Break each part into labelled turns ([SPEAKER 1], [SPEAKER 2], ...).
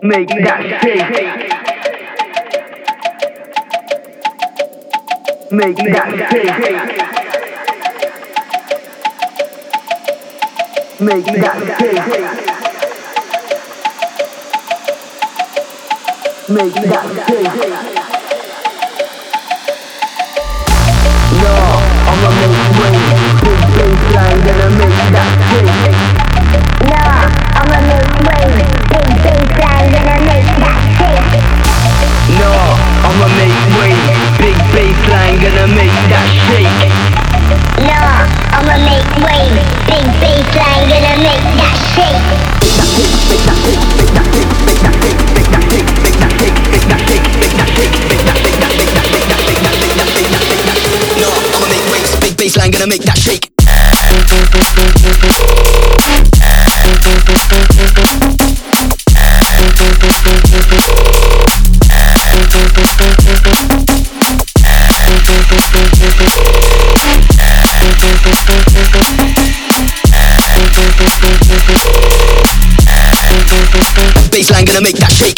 [SPEAKER 1] Make that shake. Make that shake. Make that shake. Make that shake. No, I'ma make way. Big bassline gonna make that shake.
[SPEAKER 2] No, I'ma make way. Big bassline gonna make that shake.
[SPEAKER 1] No, I'ma make way. Big bassline gonna make that shake.
[SPEAKER 2] No, I'ma make way. Big bassline gonna make that shake.
[SPEAKER 3] No, I'ma make waves. Big bassline gonna make that shake. Bassline gonna make that shake.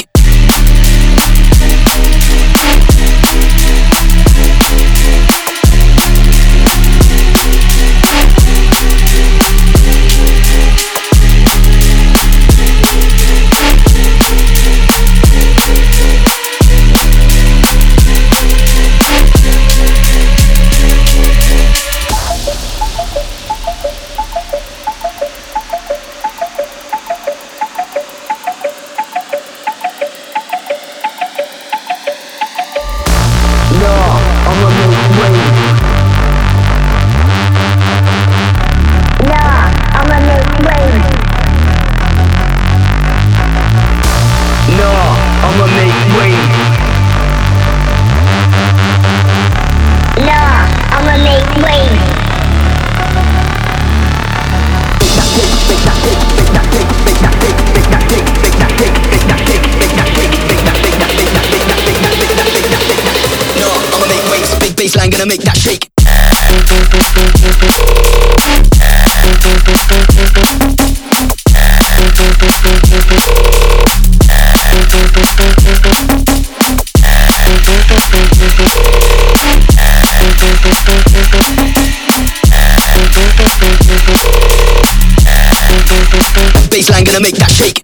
[SPEAKER 3] Bassline gonna make that shake. Bassline gonna make that shake.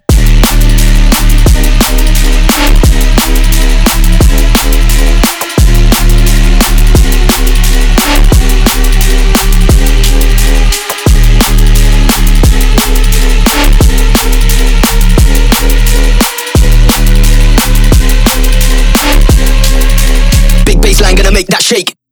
[SPEAKER 3] Bassline gonna make that shake.